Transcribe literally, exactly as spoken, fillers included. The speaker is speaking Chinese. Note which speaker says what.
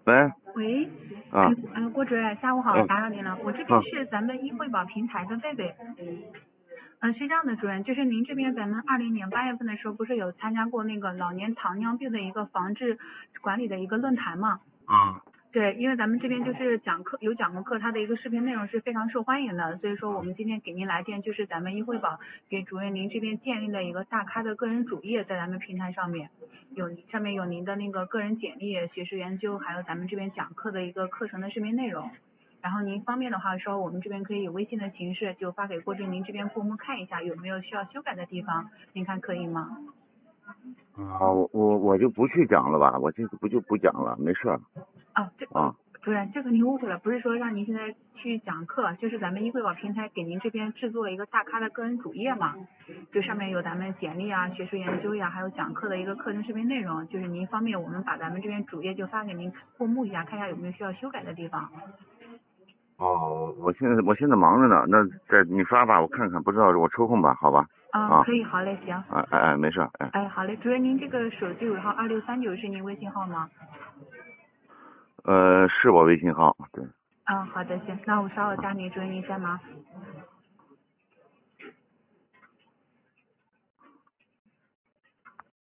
Speaker 1: 喂。
Speaker 2: 喂，
Speaker 1: 啊。
Speaker 2: 哎，呃，郭主任，下午好，
Speaker 1: 嗯。
Speaker 2: 打扰您了。我这边
Speaker 1: 嗯。
Speaker 2: 是咱们易汇宝平台的贝贝。嗯，是这样的，主任，就是您这边咱们二零年八月份的时候，不是有参加过那个老年糖尿病的一个防治管理的一个论坛嘛？
Speaker 1: 啊。
Speaker 2: 对，因为咱们这边就是讲课有讲过课，它的一个视频内容是非常受欢迎的，所以说我们今天给您来电，就是咱们易汇宝给主任您这边建立了一个大咖的个人主页，在咱们平台上面有上面有您的那个个人简历、学术研究，还有咱们这边讲课的一个课程的视频内容。然后您方便的话，说我们这边可以以微信的形式就发给郭主任您这边过目看一下，有没有需要修改的地方，您看可以吗？
Speaker 1: 啊，我我我就不去讲了吧，我这次不就不讲了，没事儿。
Speaker 2: 哦，这
Speaker 1: 啊。
Speaker 2: 主任，这个您误会了，不是说让您现在去讲课，就是咱们易汇宝平台给您这边制作了一个大咖的个人主页嘛，就上面有咱们简历啊、学术研究呀，还有讲课的一个课程视频内容，就是您方便我们把咱们这边主页就发给您过目一下，看一下有没有需要修改的地方。
Speaker 1: 哦，我现在我现在忙着呢，那在你发吧，我看看，不知道我抽空吧，好吧。
Speaker 2: 啊，
Speaker 1: 啊。
Speaker 2: 可以，好嘞，行。
Speaker 1: 哎哎哎，没事。哎。
Speaker 2: 哎，好嘞，主任，您这个手机尾号二六三九是您微信号吗？
Speaker 1: 呃，是我微信号，对。
Speaker 2: 啊，好的，行，那我稍后加您，主任您先忙。